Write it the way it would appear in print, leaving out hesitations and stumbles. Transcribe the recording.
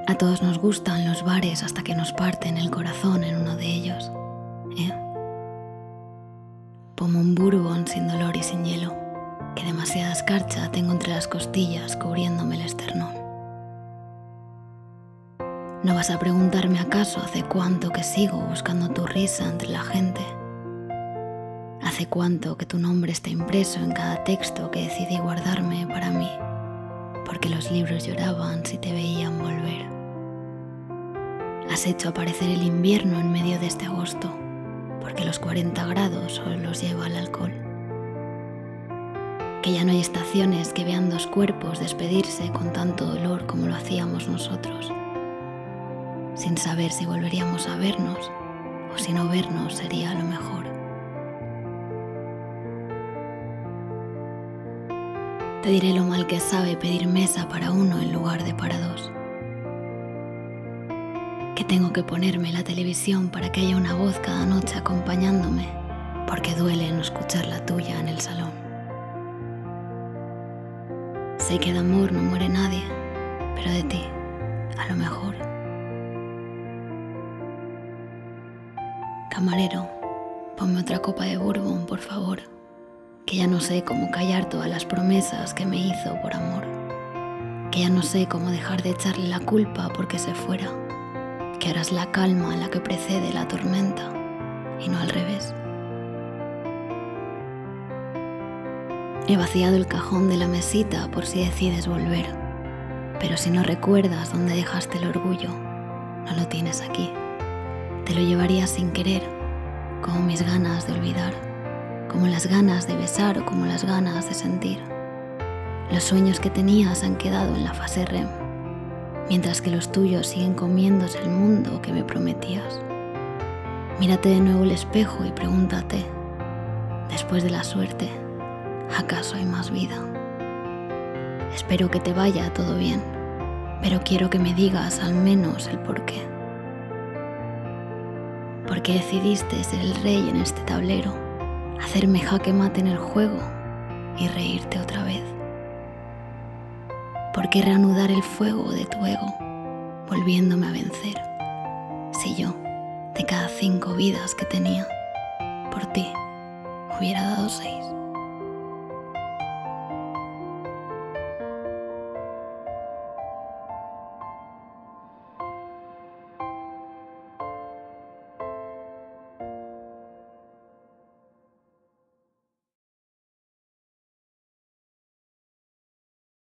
A todos nos gustan los bares hasta que nos parten el corazón en uno de ellos. Como un bourbon sin dolor y sin hielo, que demasiada escarcha tengo entre las costillas cubriéndome el esternón. ¿No vas a preguntarme acaso hace cuánto que sigo buscando tu risa entre la gente? ¿Hace cuánto que tu nombre está impreso en cada texto que decidí guardarme para mí? Porque los libros lloraban si te veían volver. Has hecho aparecer el invierno en medio de este agosto, porque los 40 grados solo los lleva el alcohol. Que ya no hay estaciones que vean dos cuerpos despedirse con tanto dolor como lo hacíamos nosotros, sin saber si volveríamos a vernos o si no vernos sería lo mejor. Te diré lo mal que sabe pedir mesa para uno en lugar de para dos. Que tengo que ponerme la televisión para que haya una voz cada noche acompañándome, porque duele no escuchar la tuya en el salón. Sé que de amor no muere nadie, pero de ti, a lo mejor. Camarero, ponme otra copa de bourbon, por favor, que ya no sé cómo callar todas las promesas que me hizo por amor, que ya no sé cómo dejar de echarle la culpa porque se fuera, que ahora es la calma la que precede la tormenta y no al revés. He vaciado el cajón de la mesita por si decides volver, pero si no recuerdas dónde dejaste el orgullo, no lo tienes aquí. Te lo llevarías sin querer, como mis ganas de olvidar, como las ganas de besar o como las ganas de sentir. Los sueños que tenías han quedado en la fase REM, mientras que los tuyos siguen comiéndose el mundo que me prometías. Mírate de nuevo el espejo y pregúntate, después de la suerte, ¿acaso hay más vida? Espero que te vaya todo bien, pero quiero que me digas al menos el porqué. ¿Por qué decidiste ser el rey en este tablero, hacerme jaque mate en el juego y reírte otra vez? ¿Por qué reanudar el fuego de tu ego, volviéndome a vencer? Si yo, de cada 5 vidas que tenía, por ti, hubiera dado 6.